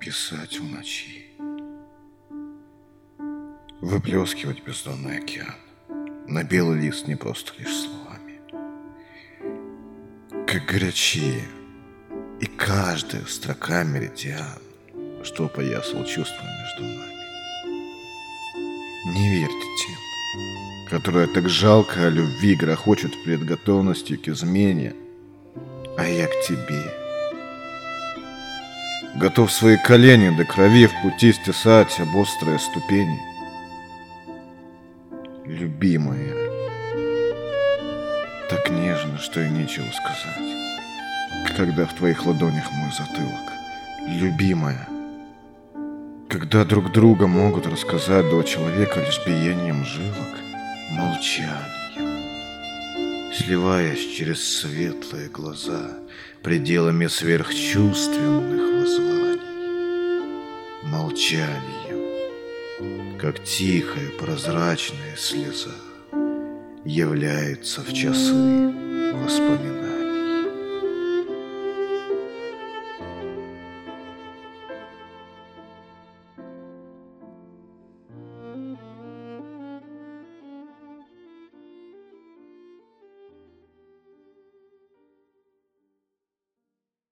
угасать в ночи, выплескивать бездонный океан на белый лист не просто лишь словами. Как горячее, и каждая строка меридиан, что опоясал чувства между нами. Не верьте тем, которые так жалко о любви грохочут пред готовностью к измене, а я к тебе. Готов свои колени до крови в пути стесать об острые ступени. Любимая, так нежно, что и нечего сказать, когда в твоих ладонях мой затылок. Любимая, когда друг друга могут рассказать два человека лишь биением жилок, молчанием, сливаясь через светлые глаза пределами сверхчувственных воззваний, молчанием, как тихая прозрачная слеза является в часы воспоминаний.